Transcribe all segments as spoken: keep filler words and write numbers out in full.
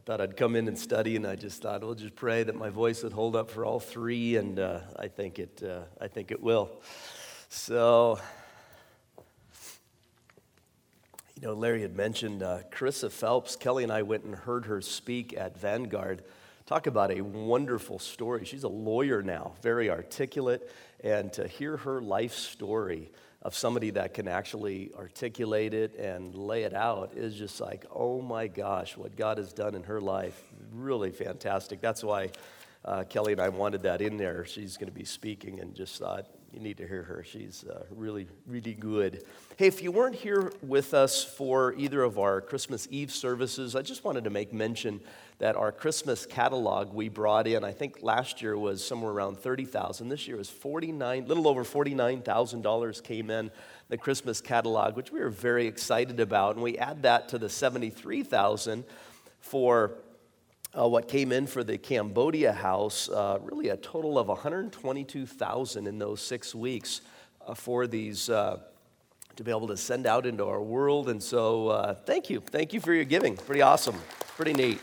thought I'd come in and study, and I just thought, we'll just pray that my voice would hold up for all three, and uh, I think it. Uh, I think it will. So, you know, Larry had mentioned uh, Carissa Phelps. Kelly and I went and heard her speak at Vanguard. Talk about a wonderful story. She's a lawyer now, very articulate, and to hear her life story of somebody that can actually articulate it and lay it out is just like, oh my gosh, what God has done in her life. Really fantastic. That's why uh, Kelly and I wanted that in there. She's going to be speaking and just thought, you need to hear her. She's uh, really, really good. Hey, if you weren't here with us for either of our Christmas Eve services, I just wanted to make mention that our Christmas catalog we brought in, I think last year was somewhere around thirty thousand dollars. This year was forty-nine, little over forty-nine thousand dollars came in the Christmas catalog, which we were very excited about. And we add that to the seventy-three thousand dollars for Uh, what came in for the Cambodia house, uh, really a total of one hundred twenty-two thousand dollars in those six weeks uh, for these, uh, to be able to send out into our world. And so uh, thank you. Thank you for your giving. Pretty awesome. Pretty neat.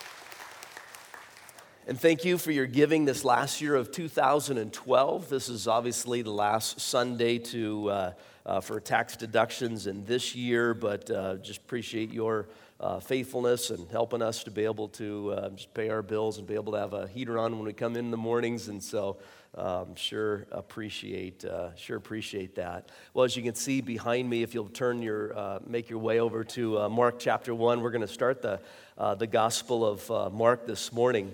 And thank you for your giving this last year of two thousand twelve. This is obviously the last Sunday to uh, uh, for tax deductions in this year, but uh, just appreciate your Uh, faithfulness and helping us to be able to uh, just pay our bills and be able to have a heater on when we come in, in the mornings, and so um, sure appreciate uh, sure appreciate that. Well, as you can see behind me, if you'll turn your uh, make your way over to uh, Mark chapter one, we're going to start the uh, the Gospel of uh, Mark this morning.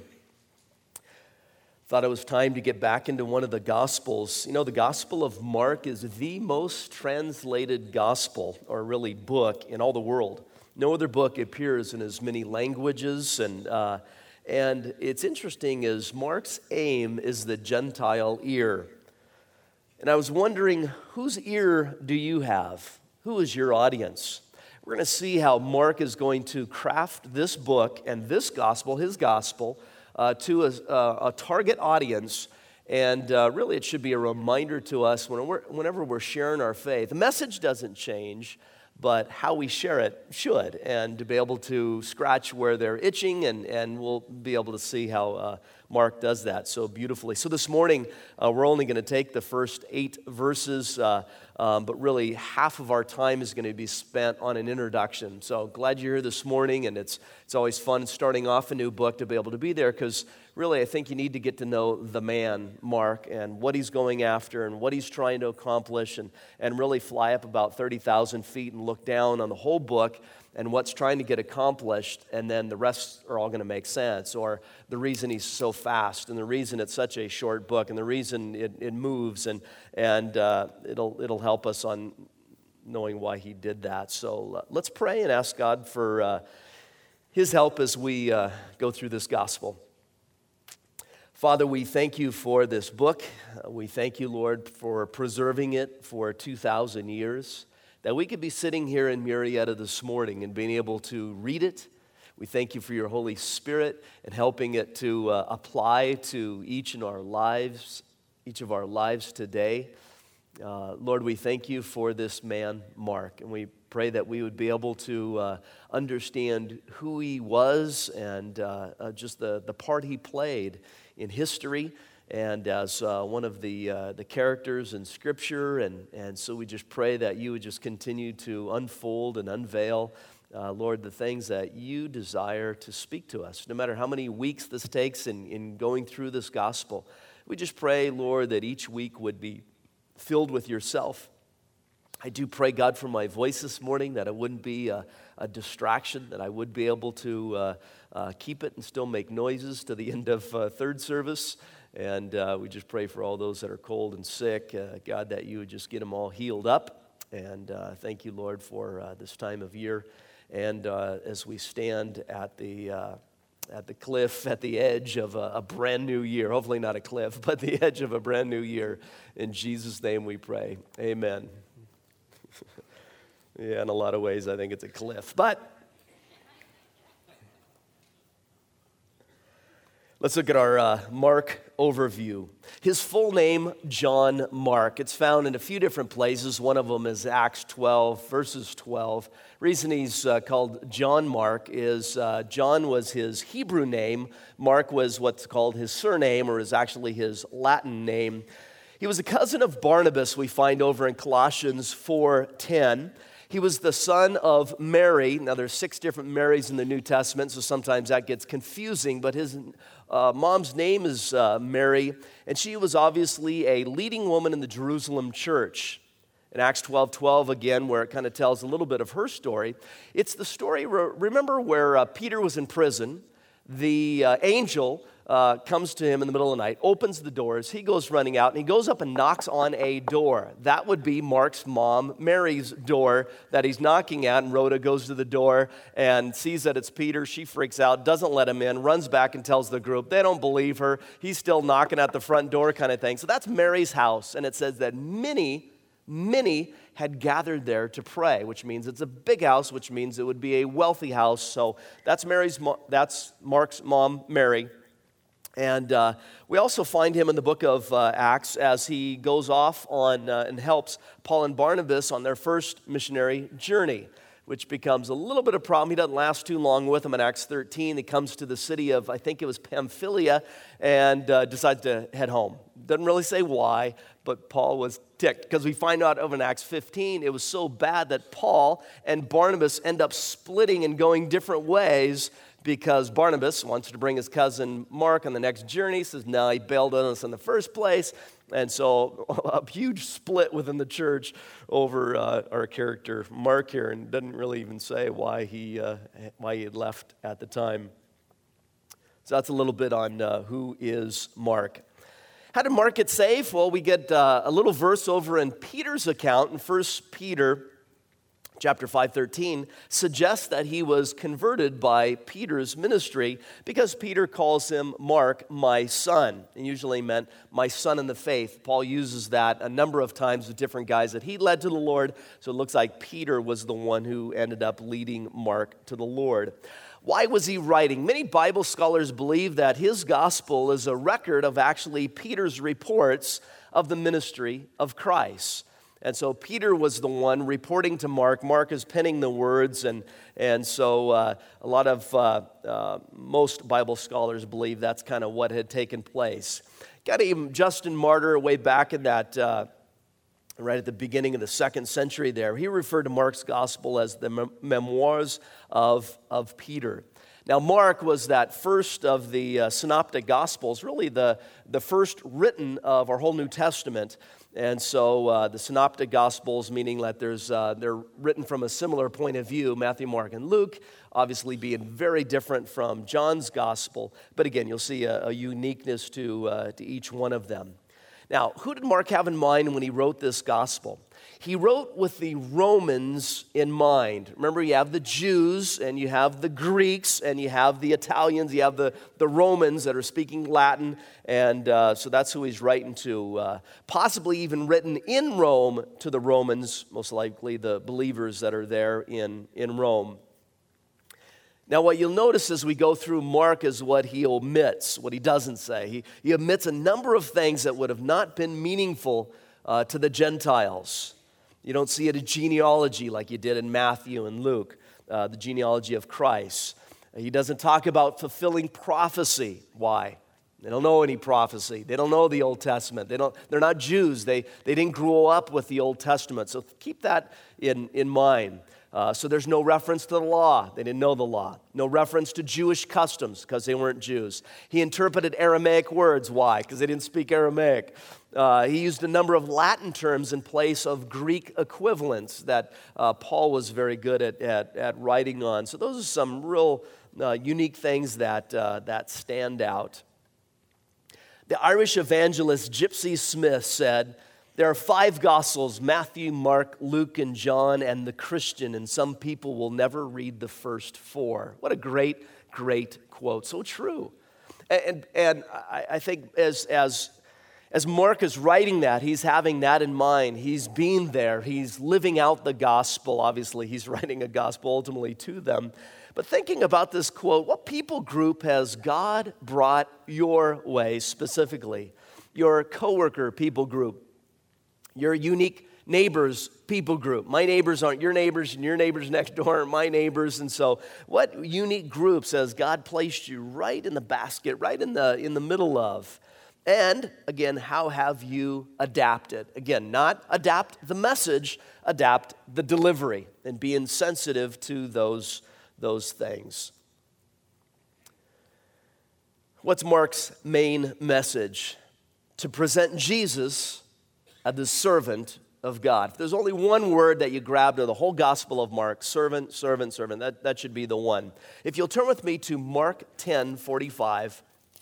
Thought it was time to get back into one of the Gospels. You know, the Gospel of Mark is the most translated gospel, or really book, in all the world. No other book appears in as many languages, and uh, and it's interesting is Mark's aim is the Gentile ear. And I was wondering, whose ear do you have? Who is your audience? We're going to see how Mark is going to craft this book and this gospel, his gospel, uh, to a, a target audience. And uh, really, it should be a reminder to us when we're, whenever we're sharing our faith. The message doesn't change, but how we share it should, and to be able to scratch where they're itching, and, and we'll be able to see how uh, Mark does that so beautifully. So this morning, uh, we're only going to take the first eight verses, uh, um, but really half of our time is going to be spent on an introduction. So glad you're here this morning, and it's it's always fun starting off a new book to be able to be there, because really I think you need to get to know the man, Mark, and what he's going after and what he's trying to accomplish, and, and really fly up about thirty thousand feet and look down on the whole book and what's trying to get accomplished, and then the rest are all going to make sense, or the reason he's so fast, and the reason it's such a short book, and the reason it, it moves, and and uh, it'll it'll help us on knowing why he did that. So uh, let's pray and ask God for uh, his help as we uh, go through this gospel. Father, we thank you for this book. Uh, we thank you, Lord, for preserving it for two thousand years, that we could be sitting here in Murrieta this morning and being able to read it. We thank you for your Holy Spirit and helping it to uh, apply to each in our lives, each of our lives today. Uh, Lord, we thank you for this man, Mark, and we pray that we would be able to uh, understand who he was and uh, uh, just the, the part he played in history, and as uh, one of the uh, the characters in Scripture, and, and so we just pray that you would just continue to unfold and unveil, uh, Lord, the things that you desire to speak to us. No matter how many weeks this takes in, in going through this gospel, we just pray, Lord, that each week would be filled with yourself. I do pray, God, for my voice this morning, that it wouldn't be a, a distraction, that I would be able to uh, uh, keep it and still make noises to the end of uh, third service. And uh, we just pray for all those that are cold and sick, uh, God, that you would just get them all healed up. And uh, thank you, Lord, for uh, this time of year. And uh, as we stand at the uh, at the cliff, at the edge of a, a brand new year, hopefully not a cliff, but the edge of a brand new year, in Jesus' name we pray. Amen. Yeah, in a lot of ways, I think it's a cliff. But Let's look at our uh, Mark overview. His full name, John Mark. It's found in a few different places. One of them is Acts twelve, verses twelve. Reason he's uh, called John Mark is uh, John was his Hebrew name. Mark was what's called his surname, or is actually his Latin name. He was a cousin of Barnabas, we find over in Colossians four ten. He was the son of Mary. Now, there's six different Marys in the New Testament, so sometimes that gets confusing, but his uh, mom's name is uh, Mary, and she was obviously a leading woman in the Jerusalem church. In Acts twelve twelve, again, where it kind of tells a little bit of her story, it's the story, remember, where uh, Peter was in prison. The uh, angel uh, comes to him in the middle of the night, opens the doors, he goes running out, and he goes up and knocks on a door. That would be Mark's mom, Mary's door, that he's knocking at, and Rhoda goes to the door and sees that it's Peter. She freaks out, doesn't let him in, runs back and tells the group. They don't believe her. He's still knocking at the front door kind of thing. So that's Mary's house, and it says that many, many had gathered there to pray, which means it's a big house, which means it would be a wealthy house. So that's Mary's. That's Mark's mom, Mary. And uh, we also find him in the book of uh, Acts as he goes off on uh, and helps Paul and Barnabas on their first missionary journey, which becomes a little bit of a problem. He doesn't last too long with them. In Acts thirteen, he comes to the city of, I think it was Pamphylia, and uh, decides to head home. Doesn't really say why, but Paul was ticked, because we find out over in Acts fifteen, it was so bad that Paul and Barnabas end up splitting and going different ways, because Barnabas wants to bring his cousin Mark on the next journey, says, no, he bailed on us in the first place. And so a huge split within the church over uh, our character Mark here, and doesn't really even say why he uh, why he had left at the time. So that's a little bit on uh, who is Mark. How did Mark get saved? Well, we get uh, a little verse over in Peter's account in First Peter chapter five thirteen, suggests that he was converted by Peter's ministry, because Peter calls him Mark, my son. And usually meant my son in the faith. Paul uses that a number of times with different guys that he led to the Lord. So it looks like Peter was the one who ended up leading Mark to the Lord. Why was he writing? Many Bible scholars believe that his gospel is a record of actually Peter's reports of the ministry of Christ. And so Peter was the one reporting to Mark. Mark is penning the words, and, and so uh, a lot of, uh, uh, most Bible scholars believe that's kind of what had taken place. Got even Justin Martyr way back in that, uh, right at the beginning of the second century there. He referred to Mark's gospel as the mem- memoirs of, of Peter. Now, Mark was that first of the uh, synoptic gospels, really the, the first written of our whole New Testament. And so uh, the synoptic gospels, meaning that there's uh, they're written from a similar point of view, Matthew, Mark, and Luke, obviously being very different from John's gospel. But again, you'll see a, a uniqueness to, uh, to each one of them. Now, who did Mark have in mind when he wrote this gospel? He wrote with the Romans in mind. Remember, you have the Jews, and you have the Greeks, and you have the Italians, you have the, the Romans that are speaking Latin, and uh, so that's who he's writing to. Uh, possibly even written in Rome to the Romans, most likely the believers that are there in, in Rome. Now, what you'll notice as we go through Mark is what he omits, what he doesn't say. He, he omits a number of things that would have not been meaningful uh, to the Gentiles. You don't see it a genealogy like you did in Matthew and Luke, uh, the genealogy of Christ. He doesn't talk about fulfilling prophecy. Why? They don't know any prophecy. They don't know the Old Testament. They don't, they're not Jews. They, they didn't grow up with the Old Testament. So keep that in, in mind. Uh, so there's no reference to the law. They didn't know the law. No reference to Jewish customs because they weren't Jews. He interpreted Aramaic words. Why? Because they didn't speak Aramaic. Uh, he used a number of Latin terms in place of Greek equivalents that uh, Paul was very good at, at, at writing on. So those are some real uh, unique things that, uh, that stand out. The Irish evangelist Gypsy Smith said, there are five Gospels, Matthew, Mark, Luke, and John, and the Christian, and some people will never read the first four. What a great, great quote. So true. And, and I, I think as, as, As Mark is writing that, he's having that in mind. He's being there. He's living out the gospel. Obviously, he's writing a gospel ultimately to them. But thinking about this quote, what people group has God brought your way specifically? Your coworker people group, your unique neighbors people group. My neighbors aren't your neighbors, and your neighbors next door aren't my neighbors. And so what unique groups has God placed you right in the basket, right in the, in the middle of? And again, how have you adapted? Again, not adapt the message, adapt the delivery, and being sensitive to those, those things. What's Mark's main message? To present Jesus as the servant of God. If there's only one word that you grabbed of the whole Gospel of Mark, servant, servant, servant, that, that should be the one. If you'll turn with me to Mark ten forty-five.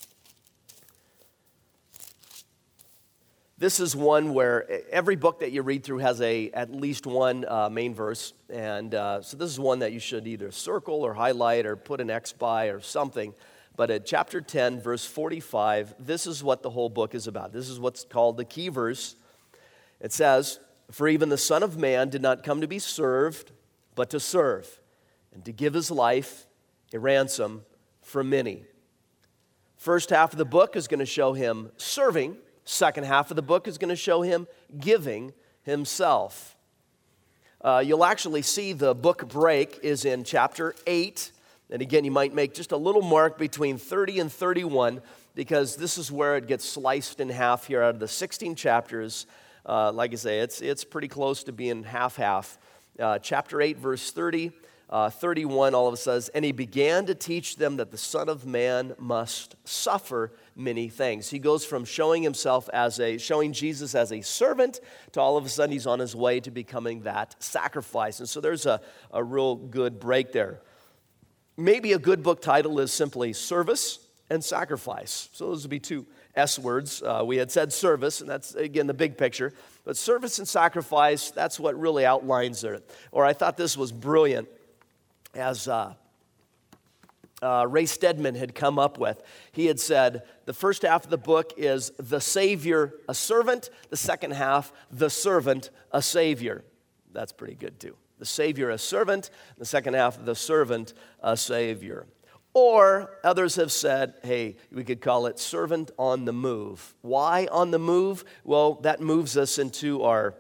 This is one where every book that you read through has a at least one uh, main verse, and uh, so this is one that you should either circle or highlight or put an X by or something. But at chapter ten, verse forty-five, this is what the whole book is about. This is what's called the key verse. It says, "For even the Son of Man did not come to be served, but to serve, and to give his life a ransom for many." First half of the book is going to show him serving. Second half of the book is going to show him giving himself. Uh, you'll actually see the book break is in chapter eight. And again, you might make just a little mark between thirty and thirty-one, because this is where it gets sliced in half here out of the sixteen chapters. Uh, like I say, it's, it's pretty close to being half-half. Uh, chapter eight, verse thirty. Uh, thirty-one, all of it says, "And he began to teach them that the Son of Man must suffer many things." He goes from showing himself as a, showing Jesus as a servant to all of a sudden he's on his way to becoming that sacrifice. And so there's a, a real good break there. Maybe a good book title is simply Service and Sacrifice. So those would be two S words. Uh, we had said service, and that's, again, the big picture. But service and sacrifice, that's what really outlines it. Or I thought this was brilliant. As uh, uh, Ray Stedman had come up with, he had said, the first half of the book is the Savior, a servant. The second half, the servant, a Savior. That's pretty good too. The Savior, a servant. The second half, the servant, a Savior. Or others have said, hey, we could call it servant on the move. Why on the move? Well, that moves us into our...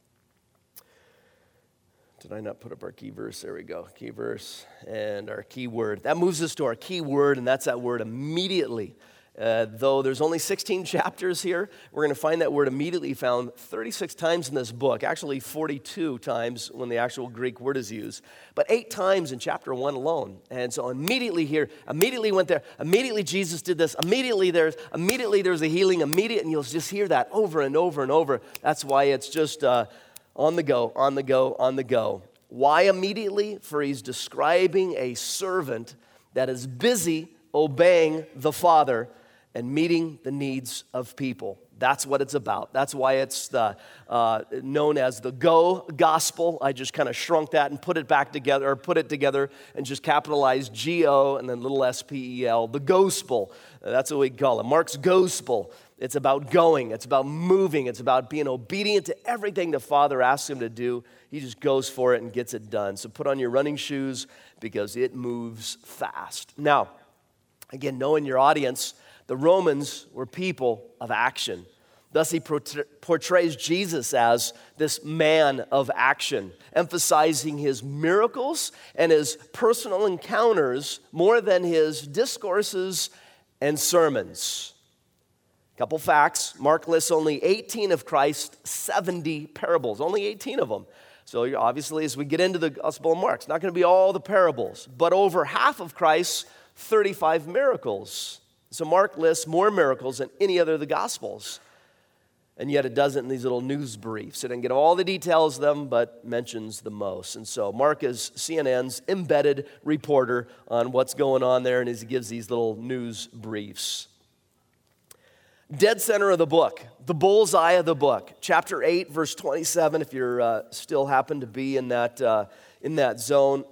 Did I not put up our key verse? There we go. Key verse and our key word. That moves us to our key word, and that's that word immediately. Uh, though there's only sixteen chapters here, we're going to find that word immediately found thirty-six times in this book. Actually, forty-two times when the actual Greek word is used. But eight times in chapter one alone. And so immediately here, immediately went there. Immediately Jesus did this. Immediately there's, immediately there's a healing. Immediate, and you'll just hear that over and over and over. That's why it's just... Uh, On the go, on the go, on the go. Why immediately? For he's describing a servant that is busy obeying the Father and meeting the needs of people. That's what it's about. That's why it's the, uh, known as the Go Gospel. I just kind of shrunk that and put it back together, or put it together and just capitalized G O and then little S P E L, the Gospel. That's what we call it. Mark's Gospel. It's about going. It's about moving. It's about being obedient to everything the Father asks him to do. He just goes for it and gets it done. So put on your running shoes because it moves fast. Now, again, knowing your audience, the Romans were people of action. Thus, he portrays Jesus as this man of action, emphasizing his miracles and his personal encounters more than his discourses and sermons. Couple facts. Mark lists only eighteen of Christ's seventy parables, only eighteen of them. So obviously, as we get into the Gospel of Mark, it's not going to be all the parables, but over half of Christ's thirty-five miracles. So Mark lists more miracles than any other of the Gospels. And yet it does it in these little news briefs. It doesn't get all the details of them, but mentions the most. And so Mark is C N N's embedded reporter on what's going on there, and as he gives these little news briefs. Dead center of the book, the bullseye of the book, chapter eight, verse twenty-seven, if you're uh, still happen to be in that, uh, in that zone.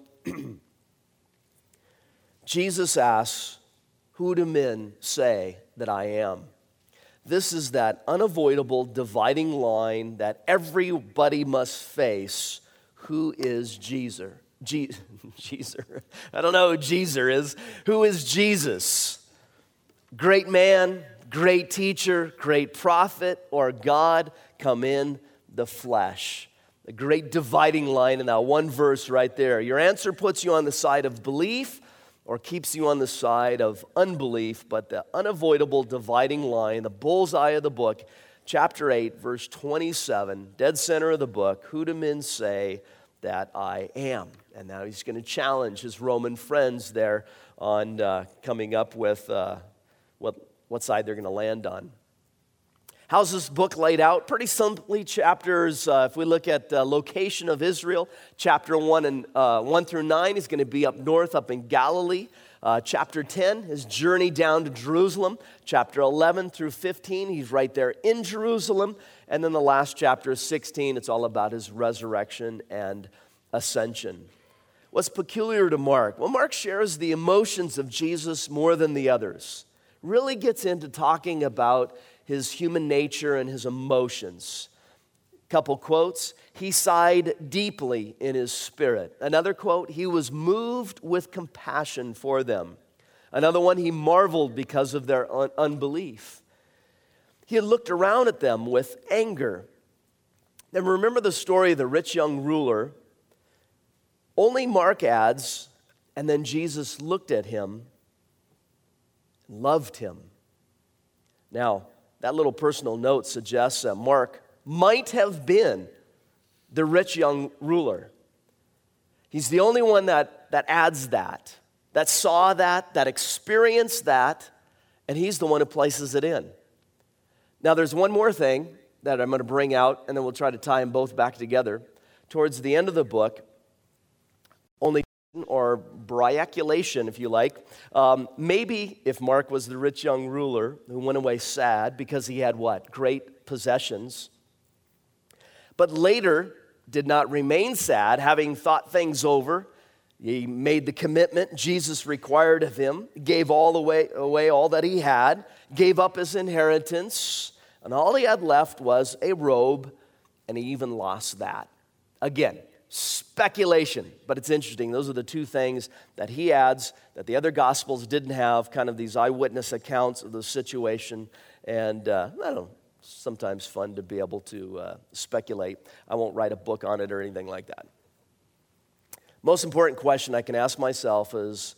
Jesus asks, "Who do men say that I am?" This is that unavoidable dividing line that everybody must face. Who is Jesus? Je- Jesus. I don't know who Jesus is. Who is Jesus? Great man, great teacher, great prophet, or God come in the flesh? The great dividing line in that one verse right there. Your answer puts you on the side of belief or keeps you on the side of unbelief, but the unavoidable dividing line, the bullseye of the book, chapter eight, verse twenty-seven, dead center of the book, who do men say that I am? And now he's going to challenge his Roman friends there on uh, coming up with uh, what, what side they're going to land on. How's this book laid out? Pretty simply, chapters, uh, if we look at the location of Israel, chapter one and uh, one through nine is going to be up north, up in Galilee. Uh, chapter ten, his journey down to Jerusalem. Chapter eleven through fifteen, he's right there in Jerusalem. And then the last chapter, sixteen, it's all about his resurrection and ascension. What's peculiar to Mark? Well, Mark shares the emotions of Jesus more than the others. Really gets into talking about his human nature and his emotions. Couple quotes. He sighed deeply in his spirit. Another quote, he was moved with compassion for them. Another one, he marveled because of their un- unbelief. He had looked around at them with anger. Then remember the story of the rich young ruler. Only Mark adds, and then Jesus looked at him, loved him. Now, that little personal note suggests that Mark might have been the rich young ruler. He's the only one that, that adds that, that saw that, that experienced that, and he's the one who places it in. Now, there's one more thing that I'm going to bring out, and then we'll try to tie them both back together. Towards the end of the book, only or bryaculation, if you like. Um, maybe if Mark was the rich young ruler who went away sad because he had what? Great possessions. But later did not remain sad, having thought things over. He made the commitment Jesus required of him, gave all away, away all that he had, gave up his inheritance, and all he had left was a robe, and he even lost that. Again, speculation, but it's interesting. Those are the two things that he adds that the other Gospels didn't have, kind of these eyewitness accounts of the situation. And uh, I don't know, sometimes fun to be able to uh, speculate. I won't write a book on it or anything like that. Most important question I can ask myself is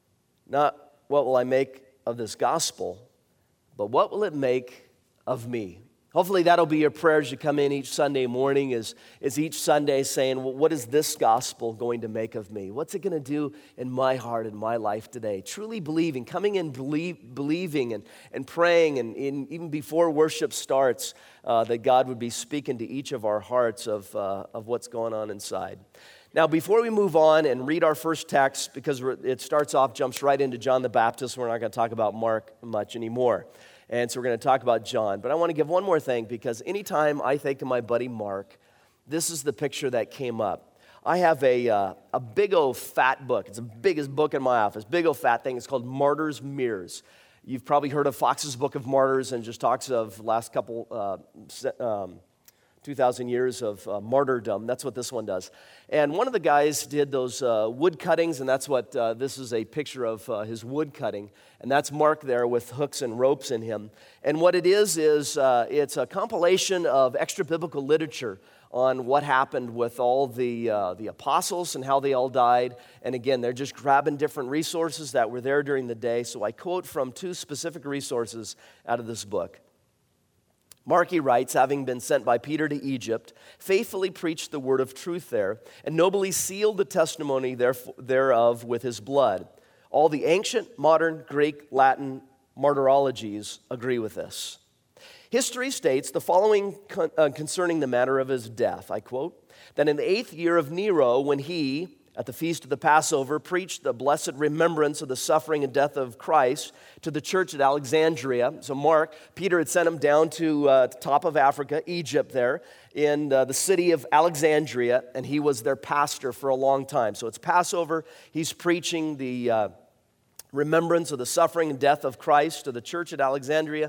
not what will I make of this gospel, but what will it make of me? Hopefully that'll be your prayer as you come in each Sunday morning, is, is each Sunday saying, well, what is this gospel going to make of me? What's it going to do in my heart, in my life today? Truly believing, coming in believe, believing and, and praying, and in, even before worship starts, uh, that God would be speaking to each of our hearts of, uh, of what's going on inside. Now, before we move on and read our first text, because it starts off, jumps right into John the Baptist, we're not going to talk about Mark much anymore. And so we're going to talk about John. But I want to give one more thing, because anytime I think of my buddy Mark, this is the picture that came up. I have a, uh, a big old fat book. It's the biggest book in my office. Big old fat thing. It's called Martyrs' Mirrors. You've probably heard of Fox's Book of Martyrs, and just talks of last couple, uh, um, two thousand years of uh, martyrdom. That's what this one does. And one of the guys did those uh, wood cuttings, and that's what uh, this is a picture of uh, his wood cutting. And that's Mark there with hooks and ropes in him. And what it is, is uh, it's a compilation of extra-biblical literature on what happened with all the, uh, the apostles and how they all died. And again, they're just grabbing different resources that were there during the day. So I quote from two specific resources out of this book. Mark, he writes, having been sent by Peter to Egypt, faithfully preached the word of truth there, and nobly sealed the testimony thereof with his blood. All the ancient, modern, Greek, Latin martyrologies agree with this. History states the following con- uh, concerning the matter of his death, I quote, that in the eighth year of Nero, when he, at the feast of the Passover, preached the blessed remembrance of the suffering and death of Christ to the church at Alexandria. So Mark, Peter had sent him down to uh, the top of Africa, Egypt there, in uh, the city of Alexandria, and he was their pastor for a long time. So it's Passover. He's preaching the uh, remembrance of the suffering and death of Christ to the church at Alexandria.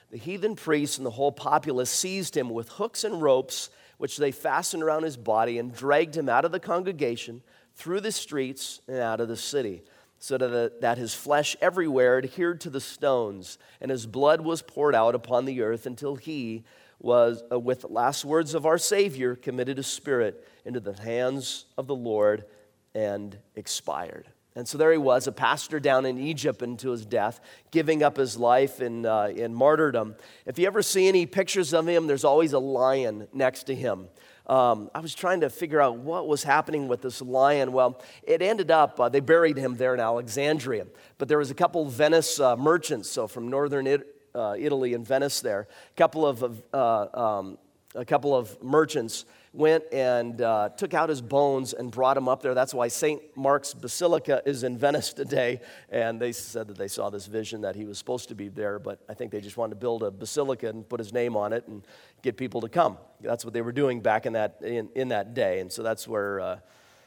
The heathen priests and the whole populace seized him with hooks and ropes, which they fastened around his body, and dragged him out of the congregation, through the streets, and out of the city, so that, that his flesh everywhere adhered to the stones, and his blood was poured out upon the earth until he was, uh, with the last words of our Savior, committed his spirit into the hands of the Lord and expired. And so there he was, a pastor down in Egypt unto his death, giving up his life in, uh, in martyrdom. If you ever see any pictures of him, there's always a lion next to him. Um, I was trying to figure out what was happening with this lion. Well, it ended up, uh, they buried him there in Alexandria. But there was a couple Venice uh, merchants, so from northern it, uh, Italy and Venice there, a couple of, uh, um, a couple of merchants went and uh, took out his bones and brought him up there. That's why Saint Mark's Basilica is in Venice today. And they said that they saw this vision that he was supposed to be there, but I think they just wanted to build a basilica and put his name on it and get people to come. That's what they were doing back in that in, in that day. And so that's where uh,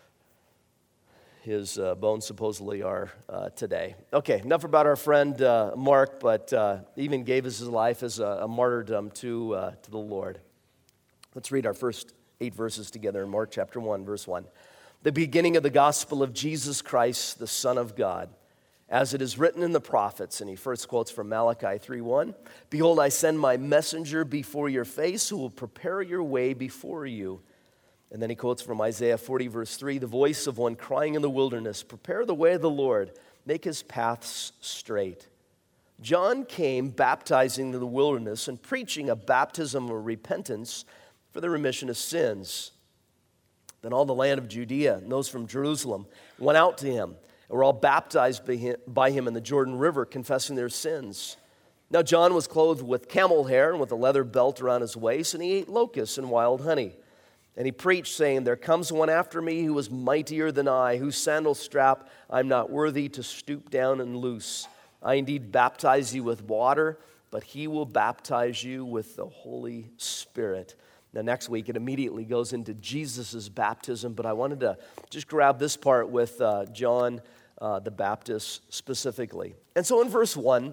his uh, bones supposedly are uh, today. Okay, enough about our friend uh, Mark, but uh, even gave his life as a, a martyrdom to uh, to the Lord. Let's read our first eight verses together in Mark chapter one, verse one. The beginning of the gospel of Jesus Christ, the Son of God, as it is written in the prophets. And he first quotes from Malachi three one. Behold, I send my messenger before your face who will prepare your way before you. And then he quotes from Isaiah forty, verse three, the voice of one crying in the wilderness, prepare the way of the Lord, make his paths straight. John came baptizing in the wilderness and preaching a baptism of repentance for the remission of sins. Then all the land of Judea and those from Jerusalem went out to him and were all baptized by him, by him in the Jordan River, confessing their sins. Now John was clothed with camel hair and with a leather belt around his waist, and he ate locusts and wild honey. And he preached, saying, there comes one after me who is mightier than I, whose sandal strap I'm not worthy to stoop down and loose. I indeed baptize you with water, but he will baptize you with the Holy Spirit. Now, next week, it immediately goes into Jesus' baptism, but I wanted to just grab this part with uh, John uh, the Baptist specifically. And so in verse one,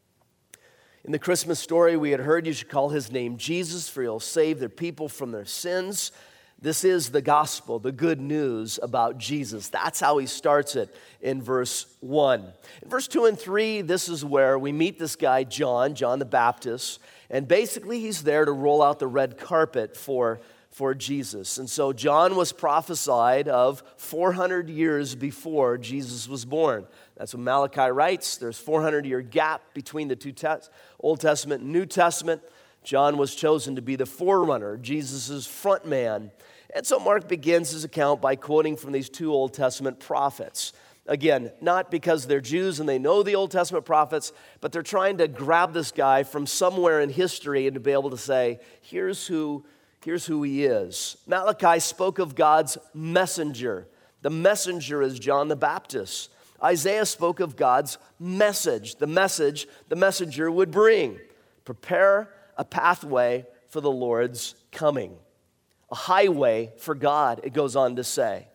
in the Christmas story, we had heard you should call his name Jesus, for he'll save their people from their sins. This is the gospel, the good news about Jesus. That's how he starts it in verse one. In verse two and three, this is where we meet this guy, John, John the Baptist. And basically, he's there to roll out the red carpet for, for Jesus. And so John was prophesied of four hundred years before Jesus was born. That's what Malachi writes. There's a four hundred year gap between the two te- Old Testament and New Testament. John was chosen to be the forerunner, Jesus' front man. And so Mark begins his account by quoting from these two Old Testament prophets. Again, not because they're Jews and they know the Old Testament prophets, but they're trying to grab this guy from somewhere in history and to be able to say, here's who, here's who he is. Malachi spoke of God's messenger. The messenger is John the Baptist. Isaiah spoke of God's message, the message the messenger would bring. Prepare a pathway for the Lord's coming. A highway for God, it goes on to say.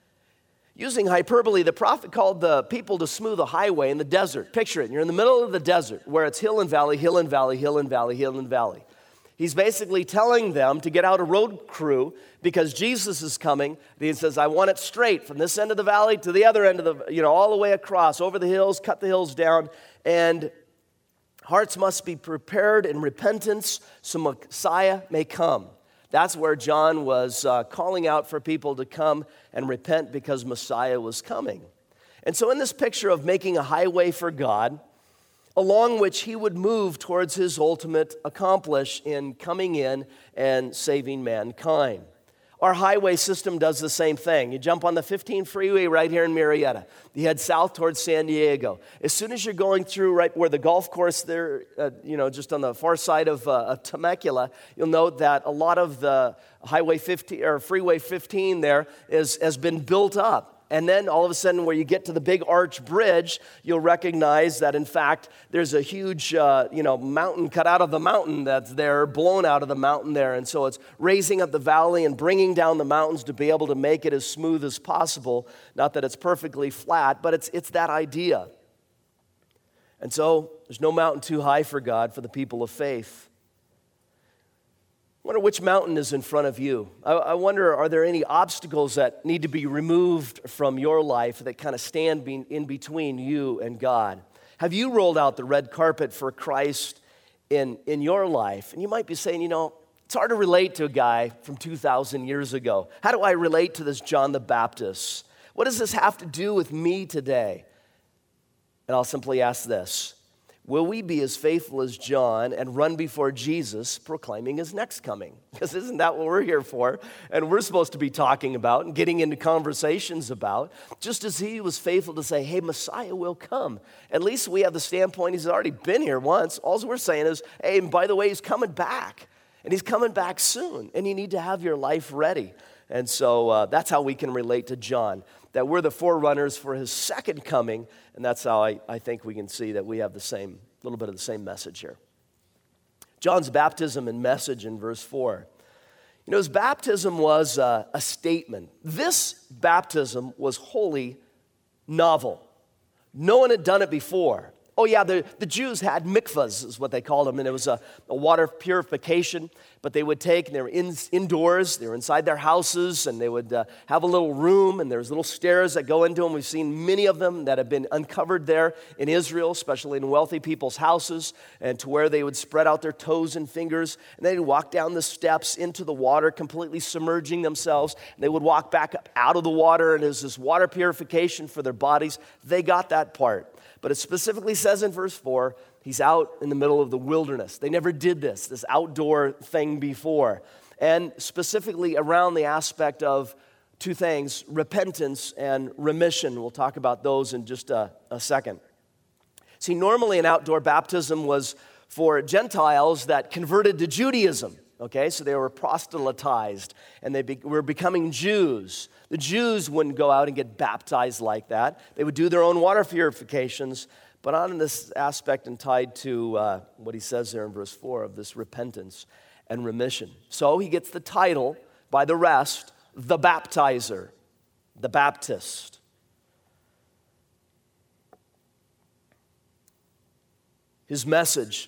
Using hyperbole, the prophet called the people to smooth a highway in the desert. Picture it. You're in the middle of the desert where it's hill and valley, hill and valley, hill and valley, hill and valley. He's basically telling them to get out a road crew because Jesus is coming. He says, I want it straight from this end of the valley to the other end of the, you know, all the way across, over the hills, cut the hills down. And hearts must be prepared in repentance so Messiah may come. That's where John was uh, calling out for people to come and repent because Messiah was coming. And so in this picture of making a highway for God, along which he would move towards his ultimate accomplish in coming in and saving mankind. Our highway system does the same thing. You jump on the fifteen freeway right here in Marietta. You head south towards San Diego. As soon as you're going through right where the golf course there, uh, you know, just on the far side of, uh, of Temecula, you'll note that a lot of the highway fifteen or freeway fifteen there is has been built up. And then all of a sudden, where you get to the big arch bridge, you'll recognize that, in fact, there's a huge, uh, you know, mountain cut out of the mountain that's there, blown out of the mountain there. And so it's raising up the valley and bringing down the mountains to be able to make it as smooth as possible. Not that it's perfectly flat, but it's it's that idea. And so there's no mountain too high for God for the people of faith. I wonder which mountain is in front of you. I, I wonder, are there any obstacles that need to be removed from your life that kind of stand be, in between you and God? Have you rolled out the red carpet for Christ in, in your life? And you might be saying, you know, it's hard to relate to a guy from two thousand years ago. How do I relate to this John the Baptist? What does this have to do with me today? And I'll simply ask this. Will we be as faithful as John and run before Jesus proclaiming his next coming? Because isn't that what we're here for? And we're supposed to be talking about and getting into conversations about. Just as he was faithful to say, hey, Messiah will come. At least we have the standpoint he's already been here once. All we're saying is, hey, and by the way, he's coming back. And he's coming back soon. And you need to have your life ready. And so uh, that's how we can relate to John, that we're the forerunners for his second coming. And that's how I, I think we can see that we have the same, little bit of the same message here. John's baptism and message in verse four. You know, his baptism was uh, a statement. This baptism was wholly novel. No one had done it before. Oh yeah, the, the Jews had mikvahs, is what they called them, and it was a, a water purification, but they would take, and they were in, indoors, they were inside their houses, and they would uh, have a little room, and there's little stairs that go into them. We've seen many of them that have been uncovered there in Israel, especially in wealthy people's houses, and to where they would spread out their toes and fingers, and they'd walk down the steps into the water, completely submerging themselves, and they would walk back up out of the water, and it was this water purification for their bodies. They got that part. But it specifically says in verse four, he's out in the middle of the wilderness. They never did this, this outdoor thing before. And specifically around the aspect of two things, repentance and remission. We'll talk about those in just a, a second. See, normally an outdoor baptism was for Gentiles that converted to Judaism. Okay, so they were proselytized, and they be, were becoming Jews. The Jews wouldn't go out and get baptized like that. They would do their own water purifications, but on this aspect and tied to uh, what he says there in verse four of this repentance and remission. So he gets the title by the rest, the baptizer, the Baptist. His message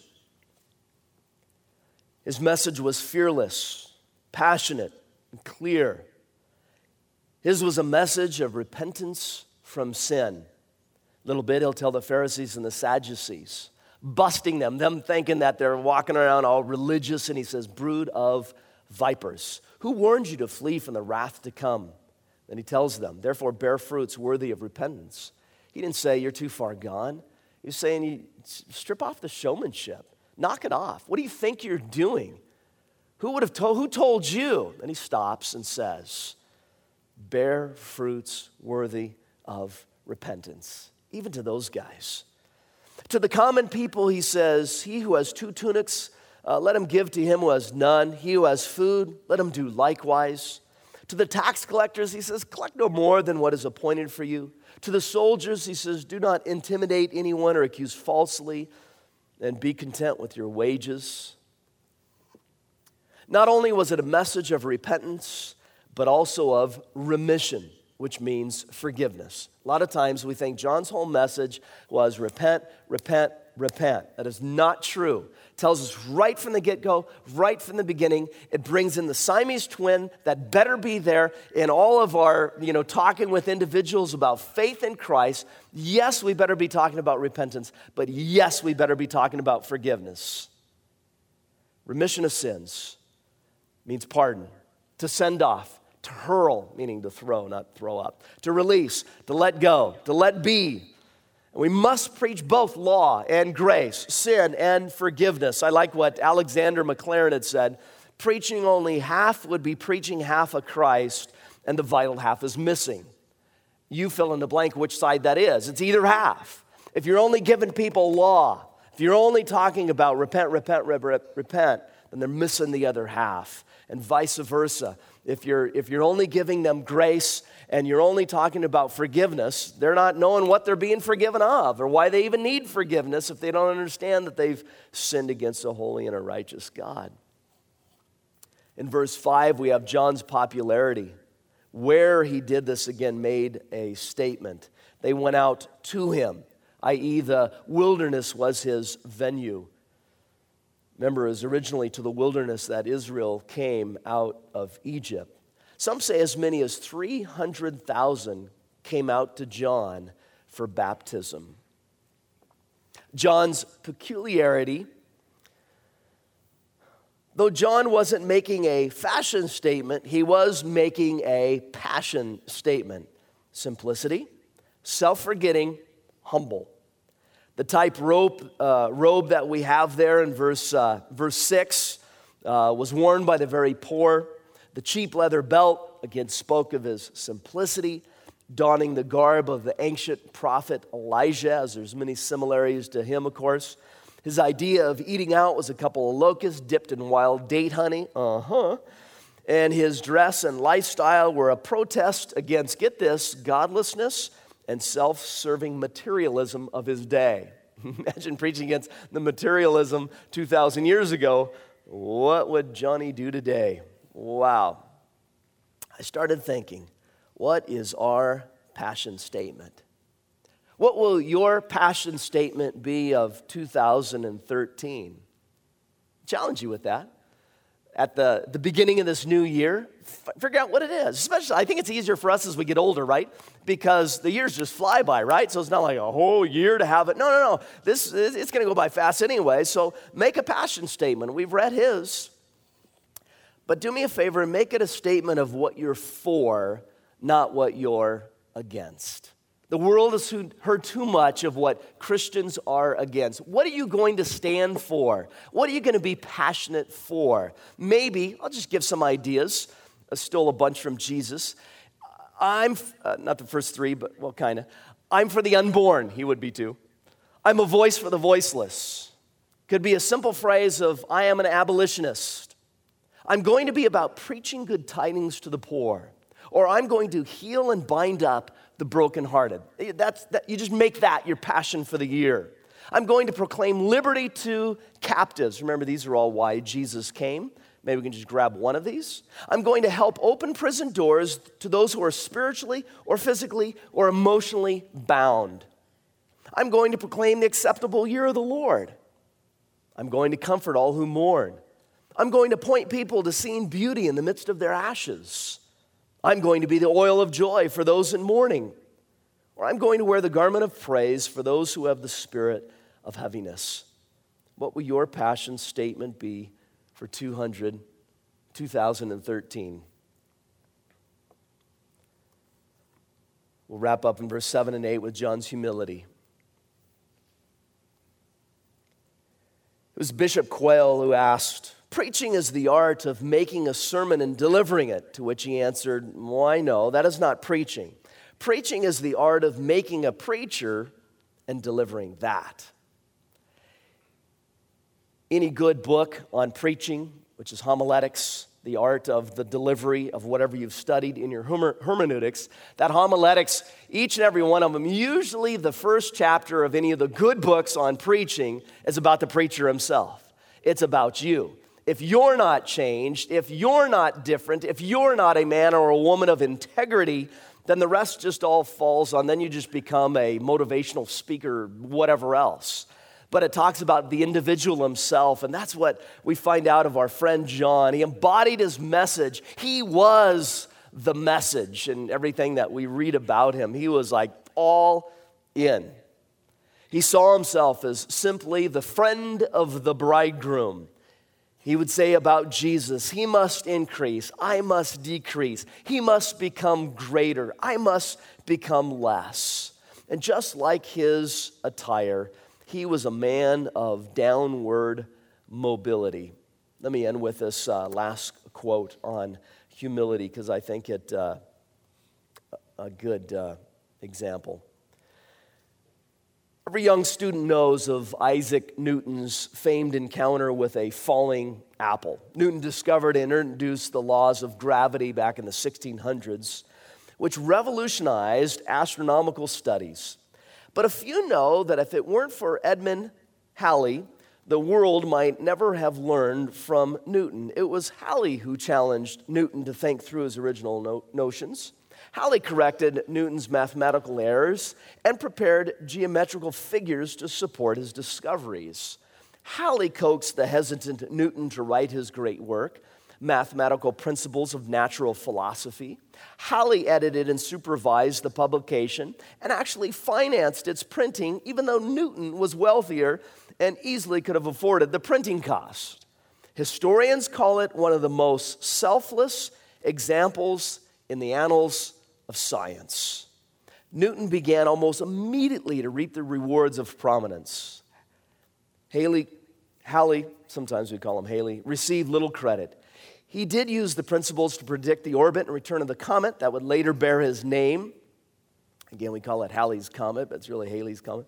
His message was fearless, passionate, and clear. His was a message of repentance from sin. A little bit, he'll tell the Pharisees and the Sadducees, busting them, them thinking that they're walking around all religious, and he says, brood of vipers. Who warned you to flee from the wrath to come? Then he tells them, therefore bear fruits worthy of repentance. He didn't say you're too far gone. He was saying, you strip off the showmanship. Knock it off. What do you think you're doing? Who would have told, who told you? Then he stops and says, bear fruits worthy of repentance. Even to those guys. To the common people, he says, he who has two tunics, uh, let him give to him who has none. He who has food, let him do likewise. To the tax collectors, he says, collect no more than what is appointed for you. To the soldiers, he says, do not intimidate anyone or accuse falsely, and be content with your wages. Not only was it a message of repentance, but also of remission, which means forgiveness. A lot of times we think John's whole message was repent, repent, repent. That is not true. It tells us right from the get-go, right from the beginning. It brings in the Siamese twin that better be there in all of our, you know, talking with individuals about faith in Christ. Yes, we better be talking about repentance, but yes, we better be talking about forgiveness. Remission of sins means pardon, to send off, to hurl, meaning to throw, not throw up, to release, to let go, to let be. And we must preach both law and grace, sin and forgiveness. I like what Alexander McLaren had said. Preaching only half would be preaching half of Christ, and the vital half is missing. You fill in the blank which side that is. It's either half. If you're only giving people law, if you're only talking about repent, repent, repent, repent, then they're missing the other half, and vice versa. If you're, if you're only giving them grace and you're only talking about forgiveness, they're not knowing what they're being forgiven of or why they even need forgiveness if they don't understand that they've sinned against a holy and a righteous God. In verse five, we have John's popularity. Where he did this again made a statement. They went out to him. that is the wilderness was his venue. Remember, it was originally to the wilderness that Israel came out of Egypt. Some say as many as three hundred thousand came out to John for baptism. John's peculiarity, though John wasn't making a fashion statement, he was making a passion statement. Simplicity, self-forgetting, humble. The type robe, uh, robe that we have there in verse, uh, verse six uh, was worn by the very poor. The cheap leather belt, again, spoke of his simplicity, donning the garb of the ancient prophet Elijah, as there's many similarities to him, of course. His idea of eating out was a couple of locusts dipped in wild date honey. Uh-huh. And his dress and lifestyle were a protest against, get this, godlessness and self-serving materialism of his day. Imagine preaching against the materialism two thousand years ago. What would Johnny do today? Wow. I started thinking, what is our passion statement? What will your passion statement be of two thousand thirteen? Challenge you with that. At the, the beginning of this new year, f- figure out what it is. Especially, I think it's easier for us as we get older, right? Because the years just fly by, right? So it's not like a whole year to have it. No, no, no. This is, it's going to go by fast anyway. So make a passion statement. We've read his. But do me a favor and make it a statement of what you're for, not what you're against. The world has heard too much of what Christians are against. What are you going to stand for? What are you going to be passionate for? Maybe, I'll just give some ideas. I stole a bunch from Jesus. I'm, uh, not the first three, but well, kind of. I'm for the unborn, he would be too. I'm a voice for the voiceless. Could be a simple phrase of, I am an abolitionist. I'm going to be about preaching good tidings to the poor. Or I'm going to heal and bind up the brokenhearted. That's, that, you just make that your passion for the year. I'm going to proclaim liberty to captives. Remember, these are all why Jesus came. Maybe we can just grab one of these. I'm going to help open prison doors to those who are spiritually or physically or emotionally bound. I'm going to proclaim the acceptable year of the Lord. I'm going to comfort all who mourn. I'm going to point people to seeing beauty in the midst of their ashes. I'm going to be the oil of joy for those in mourning. Or I'm going to wear the garment of praise for those who have the spirit of heaviness. What will your passion statement be for two hundred, two thousand thirteen? We'll wrap up in verse seven and eight with John's humility. It was Bishop Quayle who asked, preaching is the art of making a sermon and delivering it, to which he answered, why no, that is not preaching. Preaching is the art of making a preacher and delivering that. Any good book on preaching, which is homiletics, the art of the delivery of whatever you've studied in your hermeneutics, that homiletics, each and every one of them, usually the first chapter of any of the good books on preaching is about the preacher himself. It's about you. If you're not changed, if you're not different, if you're not a man or a woman of integrity, then the rest just all falls on, then you just become a motivational speaker, whatever else. But it talks about the individual himself, and that's what we find out of our friend John. He embodied his message. He was the message, and everything that we read about him, he was like all in. He saw himself as simply the friend of the bridegroom. He would say about Jesus, he must increase, I must decrease. He must become greater, I must become less. And just like his attire, he was a man of downward mobility. Let me end with this uh, last quote on humility, because I think it uh, a good uh, example. Every young student knows of Isaac Newton's famed encounter with a falling apple. Newton discovered and introduced the laws of gravity back in the sixteen hundreds, which revolutionized astronomical studies. But a few know that if it weren't for Edmund Halley, the world might never have learned from Newton. It was Halley who challenged Newton to think through his original no- notions. Halley corrected Newton's mathematical errors and prepared geometrical figures to support his discoveries. Halley coaxed the hesitant Newton to write his great work, Mathematical Principles of Natural Philosophy. Halley edited and supervised the publication and actually financed its printing, even though Newton was wealthier and easily could have afforded the printing cost. Historians call it one of the most selfless examples in the annals of science. Newton began almost immediately to reap the rewards of prominence. Haley, Halley, sometimes we call him Haley, received little credit. He did use the principles to predict the orbit and return of the comet that would later bear his name. Again, we call it Halley's Comet, but it's really Haley's Comet.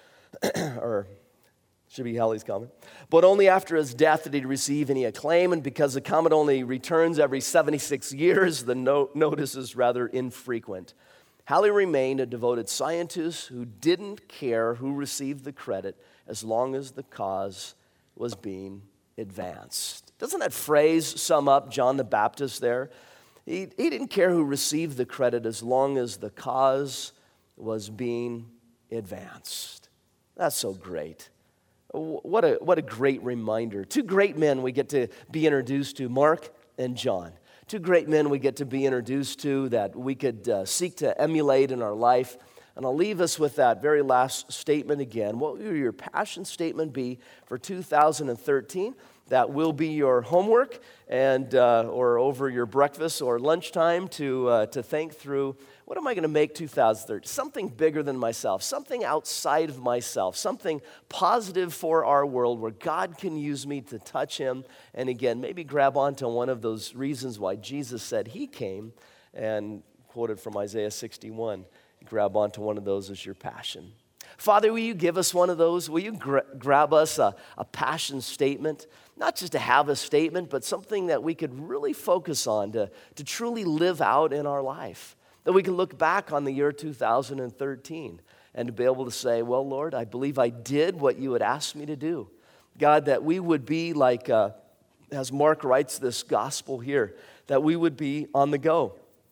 or should be Halley's Comet. But only after his death did he receive any acclaim, and because the comet only returns every seventy-six years, the no- notice is rather infrequent. Halley remained a devoted scientist who didn't care who received the credit as long as the cause was being advanced. Doesn't that phrase sum up John the Baptist there? He, he didn't care who received the credit as long as the cause was being advanced. That's so great. What a, what a great reminder. Two great men we get to be introduced to, Mark and John. Two great men we get to be introduced to that we could uh, seek to emulate in our life. And I'll leave us with that very last statement again. What will your passion statement be for two thousand thirteen? That will be your homework and uh, or over your breakfast or lunchtime to uh, to think through, what am I going to make two thousand thirteen? Something bigger than myself, something outside of myself, something positive for our world where God can use me to touch him. And again, maybe grab onto one of those reasons why Jesus said he came, and quoted from Isaiah sixty-one. Grab onto one of those as your passion. Father, will you give us one of those? Will you gra- grab us a, a passion statement? Not just to have a statement, but something that we could really focus on to, to truly live out in our life. That we can look back on the year two thousand thirteen and to be able to say, well, Lord, I believe I did what you had asked me to do. God, that we would be like, uh, as Mark writes this gospel here, that we would be on the go.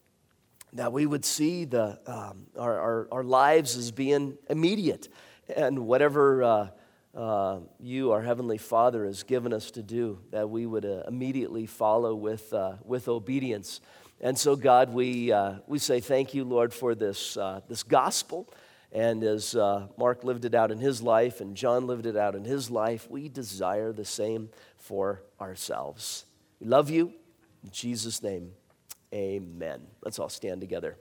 That we would see the um, our, our, our lives as being immediate, and whatever uh, uh, you, our Heavenly Father, has given us to do, that we would uh, immediately follow with uh, with obedience. And so, God, we uh, we say thank you, Lord, for this uh, this gospel. And as uh, Mark lived it out in his life, and John lived it out in his life, we desire the same for ourselves. We love you in Jesus' name. Amen. Let's all stand together.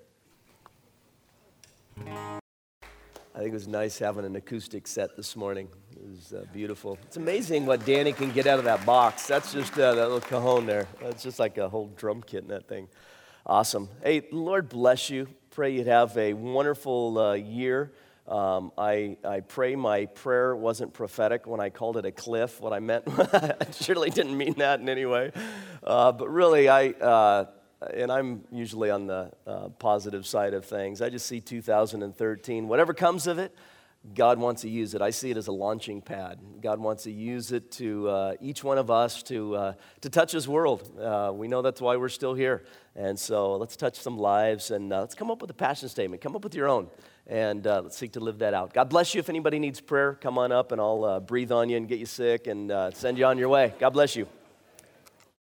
I think it was nice having an acoustic set this morning. It was uh, beautiful. It's amazing what Danny can get out of that box. That's just uh, that little cajon there. That's just like a whole drum kit in that thing. Awesome. Hey, Lord bless you. Pray you'd have a wonderful uh, year. Um, I, I pray my prayer wasn't prophetic when I called it a cliff. What I meant, I surely didn't mean that in any way. Uh, but really, I... Uh, And I'm usually on the uh, positive side of things. I just see two thousand thirteen, whatever comes of it, God wants to use it. I see it as a launching pad. God wants to use it to uh, each one of us to uh, to touch his world. Uh, we know that's why we're still here. And so let's touch some lives, and uh, let's come up with a passion statement. Come up with your own, and uh, let's seek to live that out. God bless you. If anybody needs prayer, come on up, and I'll uh, breathe on you and get you sick and uh, send you on your way. God bless you.